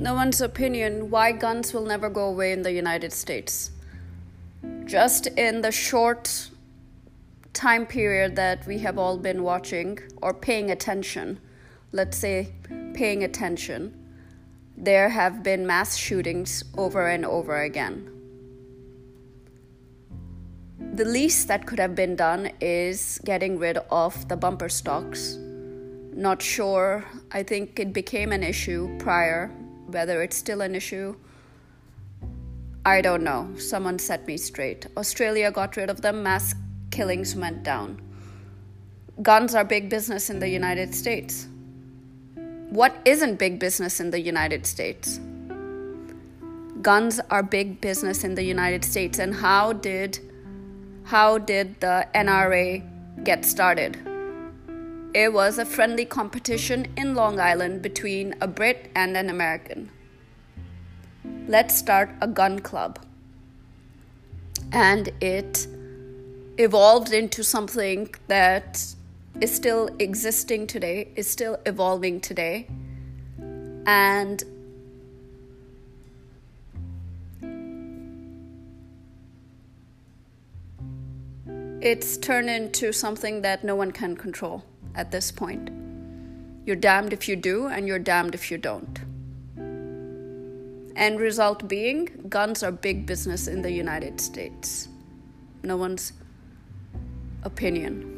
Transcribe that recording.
no one's opinion, why guns will never go away in the United States. Just in the short time period that we have all been watching or paying attention, let's say paying attention, there have been mass shootings over and over again. The least that could have been done is getting rid of the bumper stocks. Not sure, I think it became an issue prior. Whether it's still an issue, I don't know. Someone set me straight. Australia got rid of them, mass killings went down. Guns are big business in the United States. What isn't big business in the United States? Guns are big business in the United States. And how did the NRA get started? It was a friendly competition in Long Island between a Brit and an American. Let's start a gun club. And it evolved into something that is still existing today, is still evolving today. And it's turned into something that no one can control at this point. You're damned if you do, and you're damned if you don't. End result being, guns are big business in the United States. No one's opinion.